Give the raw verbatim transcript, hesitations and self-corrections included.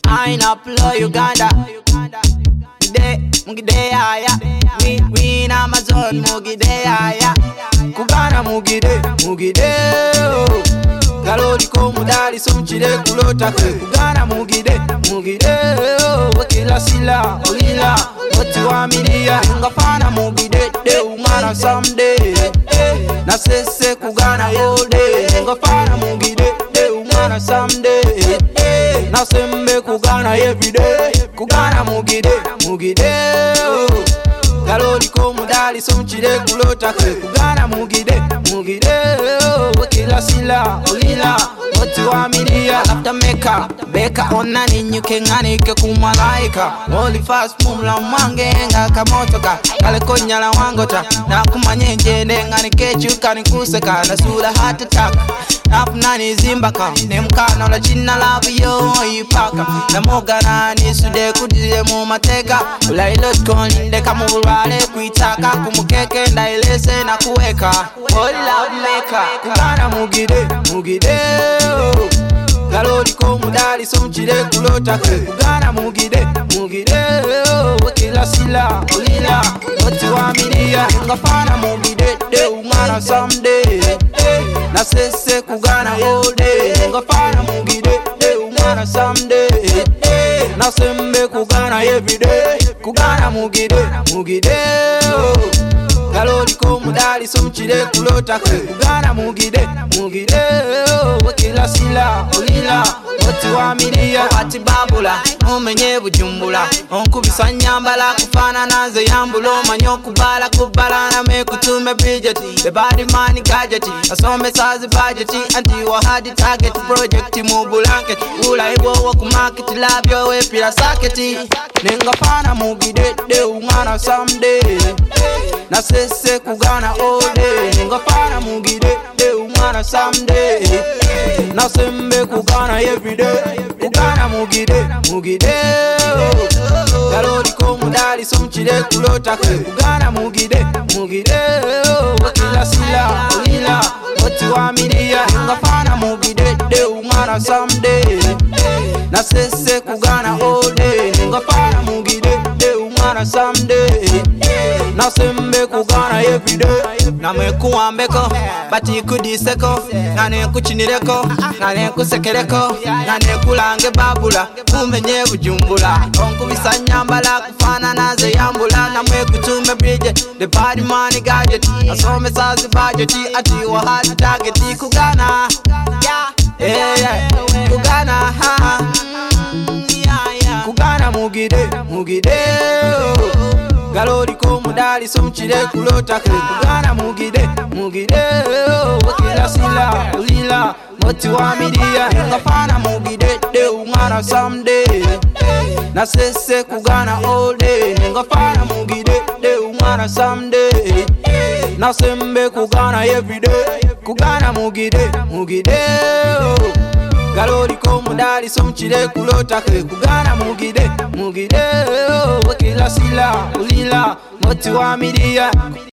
I not play Uganda. Mugide, mugide aya. We we in Amazon, mugide aya. Kugana mugide, mugide. Kaloli ko mudali somchide kulota kwe. Kugana mugide, mugide. Wakila sila, olila. Wati wa milia, ngafana mugide. De umana someday. Na sese kugana all day. Ngafana mugide. De umana someday. Na sembe kugana everyday. Kugana mugide, mugide. Kaloli ko mudali somchide kulota kwe. Kugana mugide, mugide. Wakila sila, olila. Wati wa milia. After meka, beka onani nyuke ngani ke kumalaika. Woli fast mumla mangenga kamotoka. Kale konyala wangota. Na kumanyenje ngani kechu kani kuseka. Na sula heart attack. Napnani zimbaka. Nemkana ola china love yo ipaka. Na mogana ni sude kudile mu mateka. Ula ilot konde kamurale kuitaka. Kumukeke nda ilese na kuweka. Woli love maker. Kugana mugide, mugide. Kaloli ko mudali somchide kulota kwe. Kugana mugide, mugide. Wakila sila, olila. Wati wa milia. Ngafana mugide, de umana someday. Na sese kugana all day. Ngafana mugide, de umana someday. Na sembe kugana everyday. Kugana mugide, mugide. Kaloli ko mudali somchide kulota kwe. Kugana mugide, mugide. Wakila sila, olila. Wati wa milia. Wati babula, omenye bujumbula. Onkubisa nyambala, kufana naze yambulo. Manyo kubala, kubala na me kutume Bridgeti. The body money gadgeti. Asome sazi budgeti. Anti wa hadi target projecti mubulanketi. Ula ibo wa kumaketi labyo we pila saketi. Ningafana mugide, de umana someday. Na sese kugana all day. Ningafana mugide, de umana someday. Na sembe kugana everyday. Kugana mugide, mugide. Kaloli ko mudali somchide kulota kwe. Kugana mugide, mugide. Wakila sila, olila. Wati wa milia. Ngafana mugide, de umana someday. Na sese kugana all day. Ngafana mugide, de umana someday. Na sembe kugana everyday. Na mekuwa mbeko, bati kudiseko. Ngane kuchinireko, ngane kusekereko. Ngane kulange babula, umenye bujumbula. Onkubisa nyambala, kufana naze yambula. Na mwekutume Bridget, the body money gadget. Asome sazi budgeti, ati wa hadi targeti. Kugana, yeah, yeah, kugana, ha. Kugana mugide, mugide. Kaloli ko mudali somchide kulota kwe. Kugana mugide, mugide. Wakila sila, olila. Wati wa milia. Ngafana mugide, de umana someday. Na sese kugana all day. Ngafana mugide, de umana someday. Na sembe kugana everyday. Kugana mugide, mugide. Kaloli ko mudali somchide kulota kwe. Kugana mugide, mugide. Wakila sila, olila. Wati wa milia.